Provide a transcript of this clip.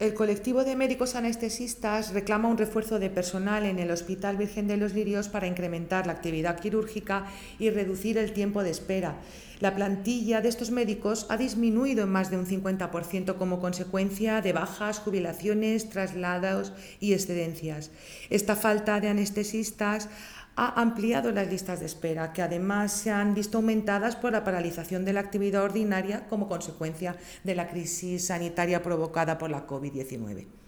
El colectivo de médicos anestesistas reclama un refuerzo de personal en el Hospital Virgen de los Lirios para incrementar la actividad quirúrgica y reducir el tiempo de espera. La plantilla de estos médicos ha disminuido en más de un 50% como consecuencia de bajas, jubilaciones, traslados y excedencias. Esta falta de anestesistas ha ampliado las listas de espera, que además se han visto aumentadas por la paralización de la actividad ordinaria como consecuencia de la crisis sanitaria provocada por la COVID-19.